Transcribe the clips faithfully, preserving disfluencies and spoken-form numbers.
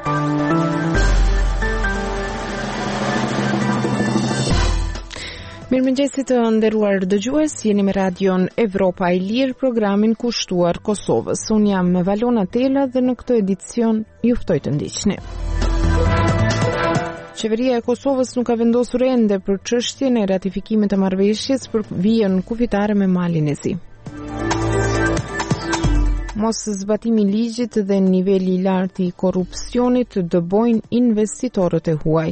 Mirëmëngjesit të nderuar dëgjues, jeni me radion Evropa e Lirë, programin kushtuar Kosovës. Unë jam Valona Tela dhe në këtë edicion ju ftoj të ndiqni. Qeveria e Kosovës nuk ka vendosur ende për çështjen e ratifikimit të marrëveshjes për vijën kufitare me Malin e Zi. Mos zbatimi i ligjit dhe niveli i lartë i korrupsionit dëbojnë investitorët e huaj.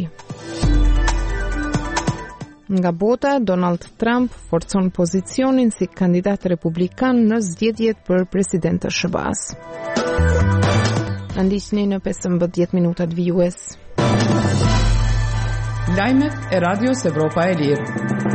Nga bota, Donald Trump forcon pozicionin si kandidat republikan në zgjedhjet për president të S B A-s. Ndiqni në pesëmbëdhjetë minutat vijues. Lajmet e Radios Evropa e Lirë.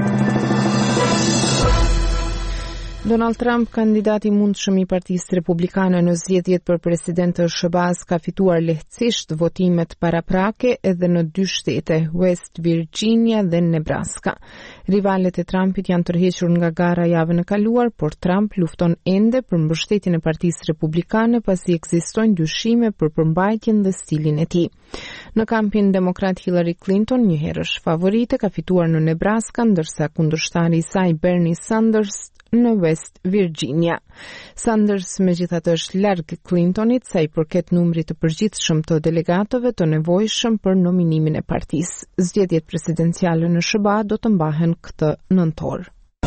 Donald Trump, kandidati i mundshëm i Partisë Republikane në zgjedhjet për president të S B A-s, ka fituar lehtësisht votimet paraprake edhe në dy shtete, West Virginia dhe Nebraska. Rivalet e Trumpit janë tërhequr nga gara javën e kaluar, por Trump lufton ende për mbështetjen e Partisë Republikane pasi ekzistojnë dyshime për përmbajtjen dhe stilin e tij. Në kampin demokrat Hillary Clinton, një herësh favorite, ka fituar në Nebraska, ndërsa kundërshtari i saj Bernie Sanders në West Virginia. Sanders megjithatë është larg Clintonit sa i përket numrit të përgjithshëm të delegatëve të nevojshëm për nominimin e partisë. Zgjedhjet presidenciale në S B A do të mbahen këtë nëntor.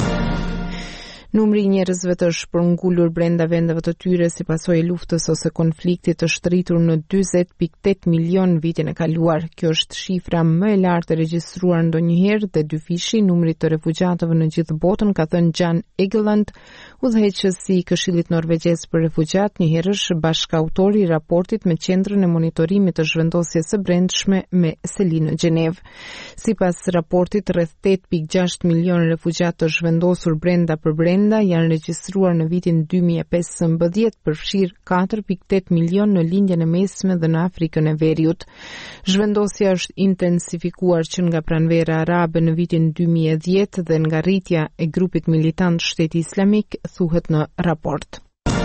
Numri i njerëzve të shpërngulur brenda vendeve të tyre si pasojë e luftës ose konfliktit është rritur në dyzet pikë tetë milion vitin e kaluar. Kjo është shifra më e lartë e regjistruar ndonjëherë dhe dyfishi i numrit të refugjatëve në gjithë botën, ka thënë Jan Egeland, udhëheqësi i Këshillit Norvegjez për refugjat, një herësh bashkautori i raportit me Qendrën e Monitorimit të Zhvendosjes së Brendshme me seli në Gjenev. Sipas raportit, rreth tetë pikë gjashtë milion refugjat të zhvendosur brenda për brenda janë regjistruar në vitin dy mijë e pesëmbëdhjetë, përfshir katër pikë tetë milion në lindjen e mesme dhe në Afrikën e Veriut. Zhvendosja është intensifikuar që nga pranvera arabe në vitin dy mijë e dhjetë dhe nga rritja e grupit militant Shteti Islamik, thuhet në raport.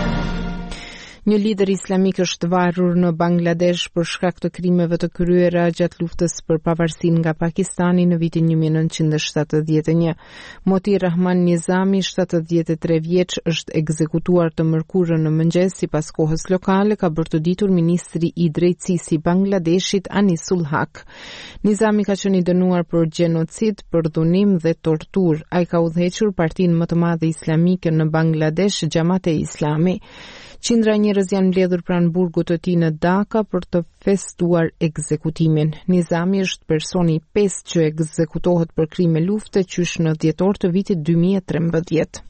Një lider islamik është varur në Bangladesh për shkak të krimeve të kryera gjatë luftës për pavarësinë nga Pakistani në vitin një mijë e nëntëqind e shtatëdhjetë e një. Moti Rahman Nizami, shtatëdhjetë e tre vjeç, është ekzekutuar të mërkurën në mëngjes sipas kohës lokale, ka bërtëditur ministri i drejtësisë i Bangladeshit Anisul Haq. Nizami ka qenë i dënuar për gjenocid, për dhunim dhe tortur. Ai ka udhëhequr partinë më të madhe islamike në Bangladesh, Xhamate Islami. Qindra njerëz janë mbledhur pranë burgut të tij në Dhaka për të festuar ekzekutimin. Nizami është personi i pestë që ekzekutohet për krime lufte qysh në dhjetor të vitit dy mijë e trembëdhjetë.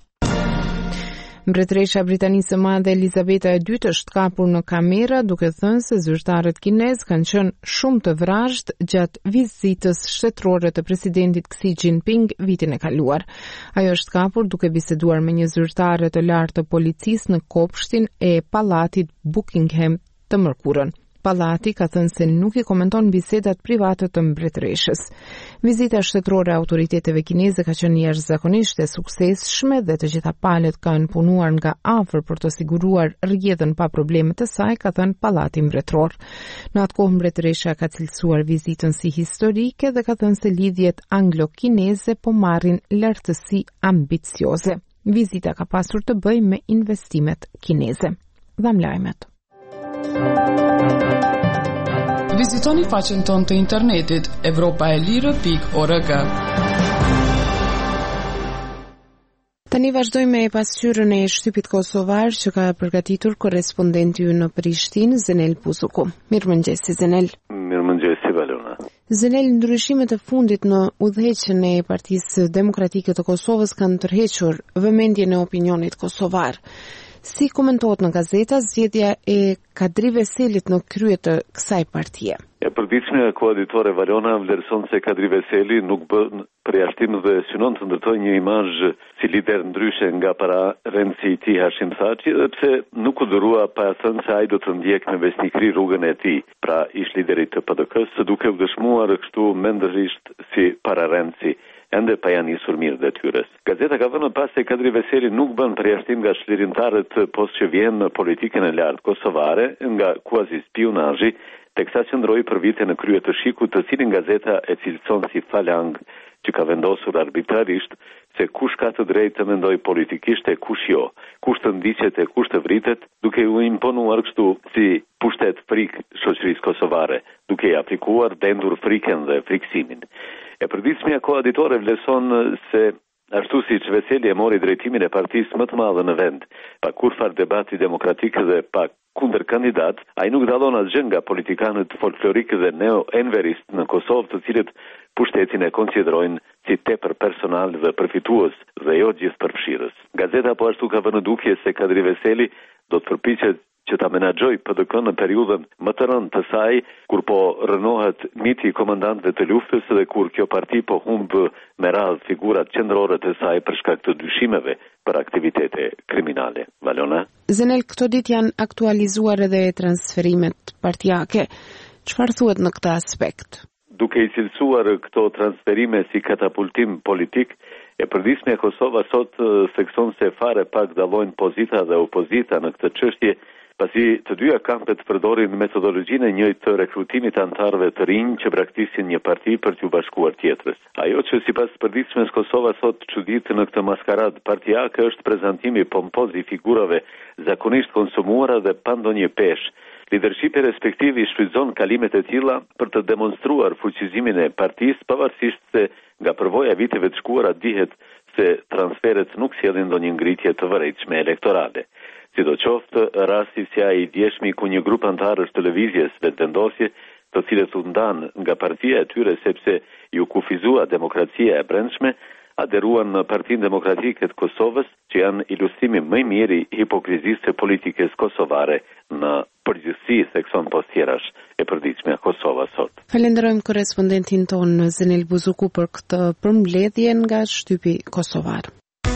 Mbretëresha Britanisë së Madhe Elizabeta e dytë është kapur në kamera, duke thënë se zyrtarët kinez kanë qenë shumë të vrazhd gjatë vizitës shtetërore të presidentit Xi Jinping vitin e kaluar. Ajo është kapur duke biseduar me një zyrtare të lartë të policisë në kopshtin e pallatit Buckingham të mërkurën. Pallati ka thënë se nuk i komenton bisedat private të mbretëreshës. Vizita shtetërore e autoriteteve kineze ka qenë jashtëzakonisht e suksesshme dhe të gjitha palët kanë punuar nga afër për të siguruar rrjedhën pa probleme të saj, ka thënë Pallati mbretëror. Në atë kohë mbretëresha ka cilësuar vizitën si historike dhe ka thënë se lidhjet anglo-kineze po marrin lartësi ambicioze. Vizita ka pasur të bëjë me investimet kineze. Dham lajmet. Vizitoni faqen tonë të internetit evropa e lirë pikë org. Tani vazhdojmë me pasqyrën e shtypit kosovar që ka përgatitur korrespondenti ynë në Prishtinë, Zenel Puzuku. Mirëmëngjes, Zenel. Mirëmëngjes, Valona. Zenel, ndryshimet e fundit në udhëheqjen e Partisë Demokratike të Kosovës kanë tërhequr vëmendjen e opinionit kosovar. Si komentohet në gazeta zgjedhja e Kadri Veselit në krye të kësaj partie? E përditshme e koaditore Valona vlerëson se Kadri Veseli nuk bën përjashtim dhe synon të ndërtojë një imazh si lider ndryshe nga para Renci i tij Hashim Thaçi, pse nuk u dhurua pa thënë se ai do të ndjekë me besnikëri rrugën e tij, pra ish liderit të P D K-s, duke u dëshmuar kështu mendërisht si para Renci. Ende pa janë nisur mirë detyrës. Gazeta ka vënë pas se Kadri Veseli nuk bën përjashtim nga çlirimtarët post që vjen në politikën e lartë kosovare, nga kuazi spionazhi teksa qëndroi për vite në krye të shikut, të cilin gazeta e cilëson si falang, që ka vendosur arbitrarisht se kush ka të drejtë të mendoj politikisht e kush jo, kush të ndiqet e kush të vritet, duke u imponuar kështu si pushtet frik shoqërisë kosovare, duke i aplikuar dendur frikën dhe friksimin. E përditshmja koaditore vlerëson se ashtu si që Veseli e mori drejtimin e partisë më të madhe në vend, pa kurfar debati demokratik dhe pa kundër kandidat, a i nuk dallon asgjë nga politikanët folklorik dhe neo-enverist në Kosovë, të cilët pushtetin e konsiderojnë si tepër personal dhe përfitues dhe jo gjithë përfshirës. Gazeta po ashtu ka vënë dukje se Kadri Veseli do të përpiqet që ta menaxhoj P D K në periudhën më të rëndë të saj, kur po rënohet miti i komandantëve të luftës dhe kur kjo parti po humb me radhë figurat qendrore të saj për shkak të dyshimeve për aktivitete kriminale. Valona? Zenel, këto ditë janë aktualizuar edhe transferimet partijake. Çfarë thuhet në këtë aspekt? Duke i cilësuar këto transferime si katapultim politik, e përditshmja e Kosova sot thekson se fare pak dallojnë pozita dhe opozita në këtë çështje, pasi të dyja kampet përdorin metodologjinë e njëjtë të rekrutimit antarëve të rinj që braktisin një parti për t'u bashkuar tjetrës. Ajo që sipas përditshmes Kosova sot çudit në këtë maskarad partijake është prezantimi pompoz i figurave zakonisht konsumuara dhe pa ndonjë peshë. Lidershipi respektiv i shfrytëzon kalimet e tilla për të demonstruar fuqizimin e partisë, pavarësisht se nga përvoja viteve të shkuara dihet se transferet nuk sjellin ndonjë ngritje të vërejtshme elektorale. Sidoqoftë, rasti si ai i djeshmi ku një grup antarësh të lëvizjes vetëvendosje, të cilët u ndan nga partia e tyre sepse ju kufizua demokracia e brendshme, aderuan në Partinë Demokratike të Kosovës, që janë ilustrimi më i mirë i hipokrizisë së politikës kosovare në përgjithësi, thekson postjerash e përditshme Kosova sot. Falenderojmë korrespondentin ton Zenel Buzuku për këtë përmbledhje nga shtypi kosovar.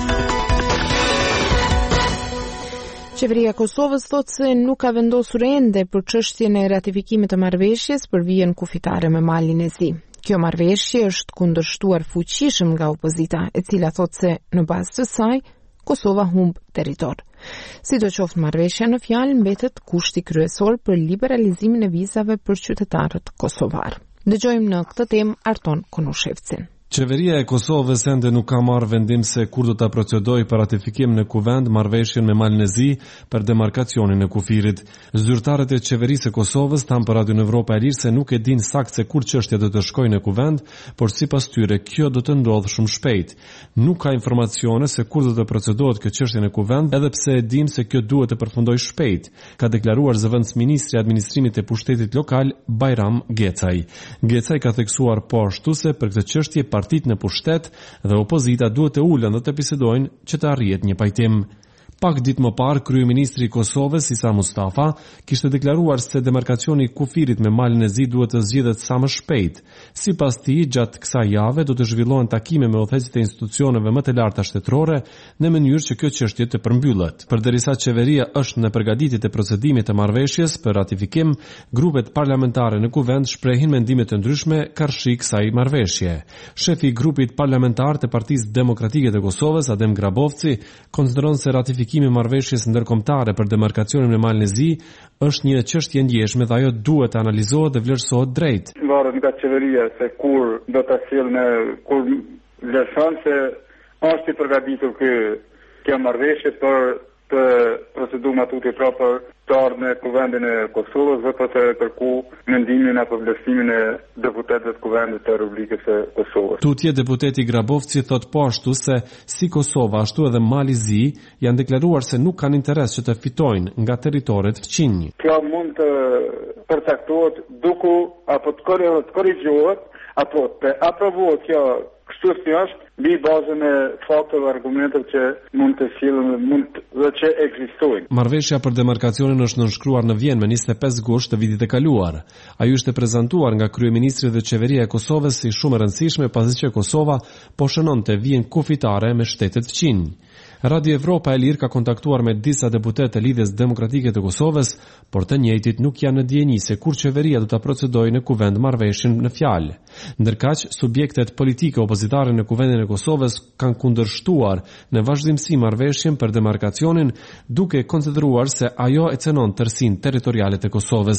Qeveria e Kosovës thotë se nuk ka vendosur ende për çështjen e ratifikimit të marrëveshjes për vijën kufitare me Malin e Zi. Kjo marrëveshje është kundërshtuar fuqishëm nga opozita, e cila thotë se në bazë të saj Kosova humb territor. Sidoqoftë, marrëveshja në fjalë mbetet kushti kryesor për liberalizimin e vizave për qytetarët kosovar. Dëgjojmë në këtë temë Arton Konushevcin. Qeveria e Kosovës ende nuk ka marrë vendim se kur do ta procedojë për ratifikim në kuvend marrëveshjen me Malin e Zi për demarkacionin e kufirit. Zyrtarët e qeverisë së Kosovës thanë për Radio Evropa e Lirë se nuk e dinë saktë se kur çështja do të shkojë në kuvend, por sipas tyre kjo do të ndodhë shumë shpejt. Nuk ka informacione se kur do të procedohet kjo çështje në kuvend, edhe pse e dinë se kjo duhet të përfundojë shpejt, ka deklaruar zëvendësministri i administrimit të pushtetit lokal Bajram Gecaj. Gecaj ka theksuar po ashtu se për këtë çështje partitë në pushtet dhe opozita duhet të ulen dhe të bisedojnë që të arrihet një pajtim. Pak ditë më parë, kryeministri i Kosovës Isa Mustafa kishte deklaruar se demarkacioni i kufirit me Malin e Zi duhet të zgjidhet sa më shpejt. Sipas tij, gjatë kësaj jave do të zhvillohen takime me udhëheqësit e institucioneve më të larta shtetërore në mënyrë që kjo çështje të përmbyllet. Përderisa qeveria është në përgatitje të procedimit të marrëveshjes për ratifikim, grupet parlamentare në kuvend shprehin mendime të ndryshme karshi kësaj marrëveshje. Shefi i grupit parlamentar të Partisë Demokratike të Kosovës, Adem Grabovci, konsideron se ratifikimi Ratifikimi i marrëveshjes ndërkombëtare për demarkacionin me Malin e Zi është një çështje ndjeshme dhe ajo duhet të analizohet dhe vlerësohet drejt. Varet nga qeveria se kur do ta sjellë në kur vlerëson se është i përgatitur ky kjo marrëveshje për të proceduar atje propër të ardhur në kuvendin e Kosovës dhe për të kërku mendimin apo vlerësimin e deputetëve të kuvendit të Republikës së Kosovës. Tutje deputeti Grabovci thot po ashtu se si Kosova ashtu edhe Mali Zi janë deklaruar se nuk kanë interes që të fitojnë nga territoret fqinj. Kjo mund të përcaktohet duku apo të korrigjohet apo të aprovohet kjo kështu si është mbi bazën e fakteve, argumenteve që mund të sillen, mund dhe që ekzistojnë. Marrëveshja për demarkacionin është nënshkruar në Vjenë me njëzet e pesë gusht të vitit të kaluar. Ajo ishte prezantuar nga kryeministri dhe qeveria e Kosovës si shumë e rëndësishme pasi që Kosova po shënonte vijën kufitare me shtetet fqinj. Radio Evropa e Lirë ka kontaktuar me disa deputet të Lidhjes Demokratike të Kosovës, por të njëjtit nuk janë në dieni se kur qeveria do ta procedojë në kuvend marrëveshjen në fjalë. Ndërkaq, subjektet politike opozitare në kuvendin e Kosovës kanë kundërshtuar në vazhdimsi marrëveshjen për demarkacionin, duke konsideruar se ajo e cënon tërsinë territoriale të Kosovës.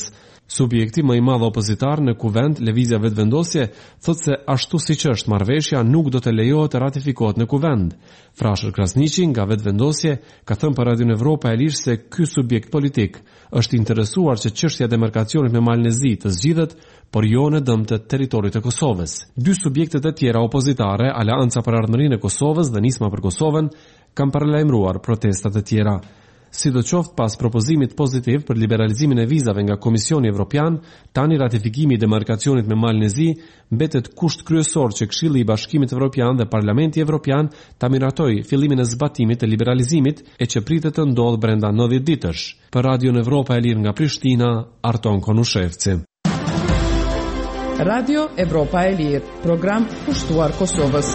Subjekti më i madh opozitar në kuvend, Lëvizja Vetëvendosje, thotë se ashtu siç është marrëveshja nuk do të lejohet të ratifikohet në kuvend. Frashër Krasniqi nga Vetëvendosje ka thënë për Radion Evropa e Lirë se ky subjekt politik është interesuar që çështja e demarkacionit me Malnezi të zgjidhet, por jo në dëm të territorit të Kosovës. Dy subjektet e tjera opozitare, Aleanca për Ardhmërinë e Kosovës dhe Nisma për Kosovën, kanë paralajmëruar protestat e tjera. Sidoqoftë pas propozimit pozitiv për liberalizimin e vizave nga Komisioni Evropian, tani ratifikimi i demarkacionit me Malnezi mbetet kusht kryesor që Këshilli i Bashkimit Evropian dhe Parlamenti Evropian ta miratojë fillimin e zbatimit të liberalizimit e që pritet të ndodhë brenda nëntëdhjetë ditësh. Për Radion Evropa e Lirë nga Prishtina, Arton Konushevci. Radio Evropa e Lirë, program kushtuar Kosovës.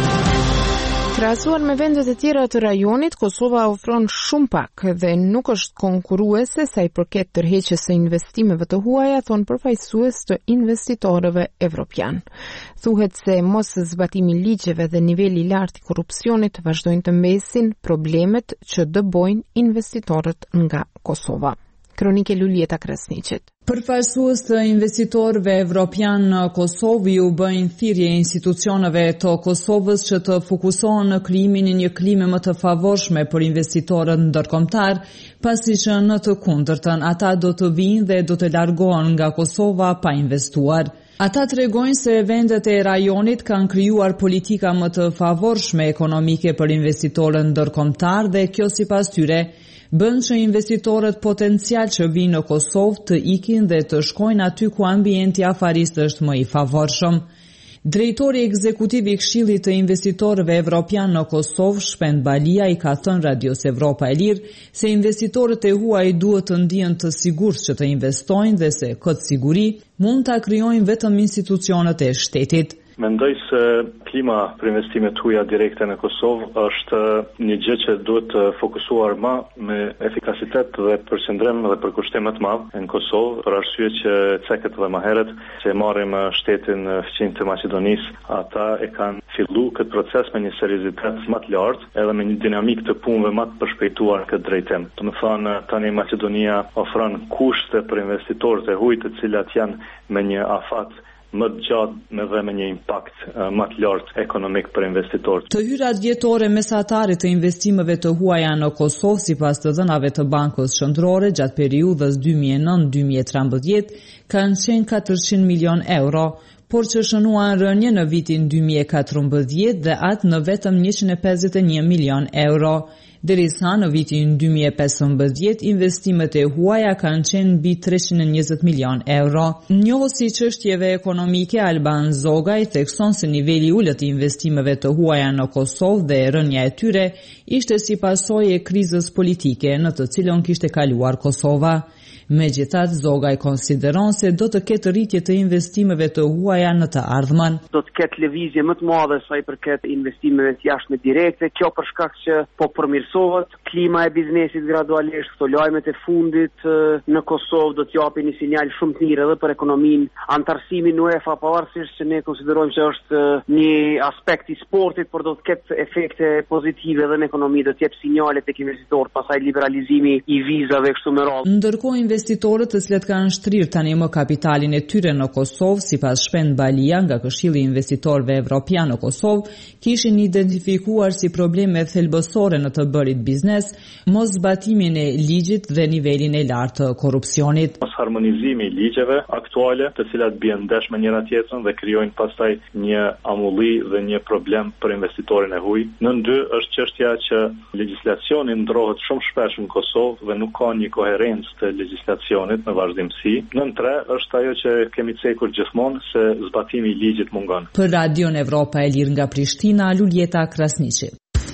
Krahasuar me vendet e tjera të rajonit, Kosova ofron shumë pak dhe nuk është konkurruese sa i përket tërheqjes së investimeve të huaja, thon përfaqësues të investitorëve evropian. Thuhet se mos zbatimi i ligjeve dhe niveli i lartë i korrupsionit vazhdojnë të mbesin problemet që dëbojnë investitorët nga Kosova. Kronike Lulieta Krasniqit. Përfaqësues të investitorëve evropian në Kosovë u bëjnë thirrje institucioneve të Kosovës që të fokusohen në krijimin e një klime më të favorshme për investitorët ndërkombëtar, pasi që në të kundërtën ata do të vinë dhe do të largohen nga Kosova pa investuar. Ata tregojnë se vendet e rajonit kanë krijuar politika më të favorshme ekonomike për investitorët ndërkombëtar dhe kjo sipas tyre bën që investitorët potencial që vinë në Kosovë të ikin dhe të shkojnë aty ku ambienti afarist është më i favorshëm. Drejtori ekzekutiv i Këshillit të Investitorëve Evropian në Kosovë, Shpend Balia, i ka thënë Radios Evropa e Lirë se investitorët e huaj duhet të ndihen të sigurt që të investojnë dhe se këtë siguri mund ta krijojnë vetëm institucionet e shtetit. Mendoj se klima për investimet huaja direkte në Kosovë është një gjë që duhet të fokusuar më me efikasitet dhe përqendrim dhe përkushtim më të madh në Kosovë, për arsye që cekët dhe më herët që marrim shtetin fqinj të Maqedonisë, ata e kanë filluar këtë proces me një seriozitet më të lartë edhe me një dinamik të punëve më të përshpejtuar këtë drejtim. Do të thonë tani Maqedonia ofron kushte për investitorët e huaj të cilat janë me një afat më të gjatë me dhe me një impakt uh, më të lartë ekonomik për investitorët. Të hyrat vjetore mesatare të investimeve të huaja në Kosovë sipas të dhënave të Bankës Qendrore gjatë periudhës dy mijë e nëntë deri në dy mijë e trembëdhjetë kanë qenë katërqind milion euro, por që shënuan rënje në vitin dy mijë e katërmbëdhjetë dhe atë në vetëm njëqind e pesëdhjetë e një milion euro. Derisa në vitin dy mijë e pesëmbëdhjetë investimet e huaja kanë qenë mbi treqind e njëzet milion euro. Njohësi i çështjeve ekonomike Alban Zogaj thekson se niveli i ulët i investimeve të huaja në Kosovë dhe rënja e tyre ishte si pasojë e krizës politike në të cilën kishte kaluar Kosova. Megjithatë, Zogaj konsideron se do të ketë rritje të investimeve të huaja në të ardhmen. Do të ketë lëvizje më të madhe sa i përket investimeve të jashtme direkte, kjo për shkak që po përmirësohet klima e biznesit gradualisht, këto lajmet e fundit në Kosovë do të japin një sinjal shumë të mirë edhe për ekonominë. Antarësimi në UEFA, pavarësisht që ne konsiderojmë që është një aspekt i sportit, por do të ketë efekte pozitive edhe në ekonomi, do të jep sinjale tek investitorët, pastaj liberalizimi i vizave kështu me radhë. Ndërkohë investitorët të cilët kanë shtrirë tani më kapitalin e tyre në Kosovë, sipas Shpend Balia nga Këshilli i Investitorëve Evropian në Kosovë, kishin identifikuar si probleme thelbësore në të bërit biznes, mos zbatimin e ligjit dhe nivelin e lartë të korrupsionit. Mos harmonizimi i ligjeve aktuale, të cilat bien ndesh me njëra tjetrën dhe krijojnë pastaj një amulli dhe një problem për investitorin e huaj. Në dy është çështja që legjislacioni ndrohet shumë shpesh në Kosovë dhe nuk ka një koherencë të legjislacionit në vazhdimsi. Në tre është ajo që kemi cekur gjithmonë se zbatimi i ligjit mungon. Për Radion Evropa e Lirë nga Prishtina, Lulieta Krasniqi.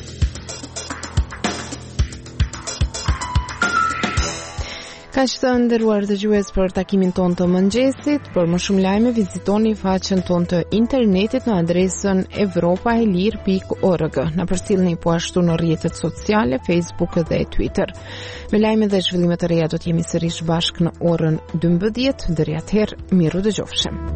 Ka që të ndëruar dëgjues për takimin ton të mëngjesit, për më shumë lajme vizitoni faqen ton të internetit në adresën evropaelir pikë org. Na përcjellni po ashtu në rrjetet sociale, Facebook dhe Twitter. Me lajme dhe zhvillime të reja do të jemi sërish bashkë në orën dymbëdhjetë, deri atëherë miru dëgjofshim.